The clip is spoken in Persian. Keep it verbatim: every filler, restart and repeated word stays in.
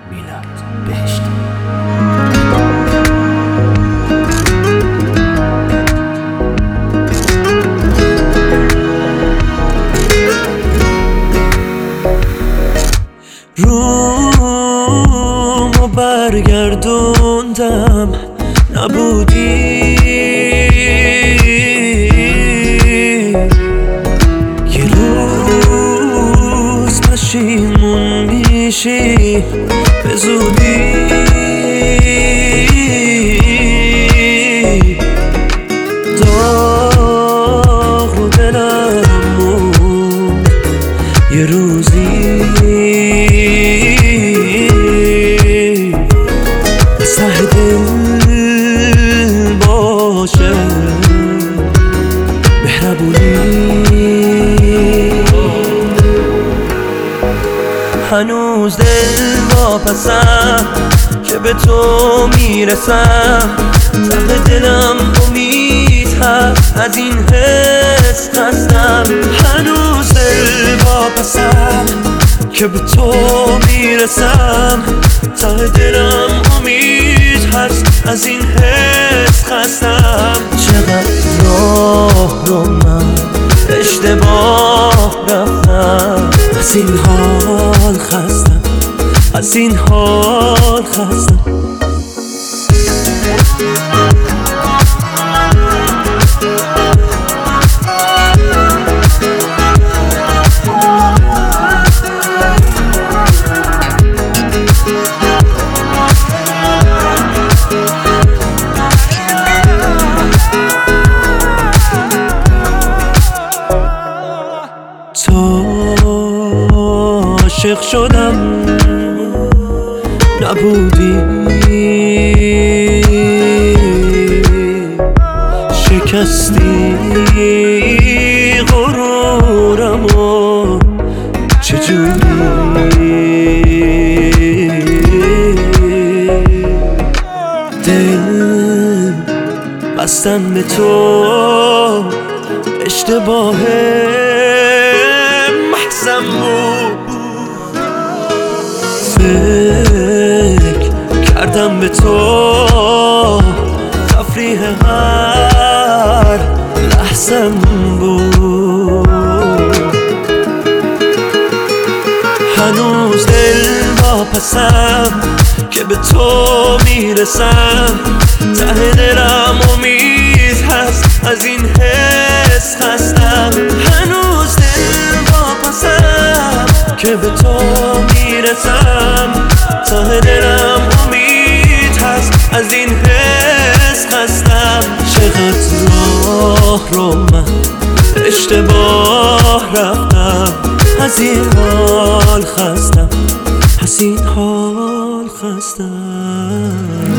میلاد بهشتی. رومو برگردوندم نبودی، یه روز پشیمون میشی به زودی. داغ رو دلم یه روزی ته دل باشه مهربونی. هنوز دل واپسم که به تو میرسم، ته دلم امید هست از این حس هستم. هنوز دل واپسم که به تو میرسم، ته دلم امید هست از این حس خستم. چقدر راه رو من اشتباه رفتم، از این حال خستم، از این حال خستم. عاشق شدم نبودی، شکستی غرورمو چجوری. دل بستن به تو اشتباه محضم بود، فکر کردم به تو تفریح هر لحظم بود. هنوز دل واپسم که به تو میرسم، ته دلم امید هست از این حس خستم. هنوز دل واپسم که به تو میرسم، ته دلم امید هست از این حس خستم. چقدر راه رو من اشتباه رفتم، از این حال خستم، از این حال خستم.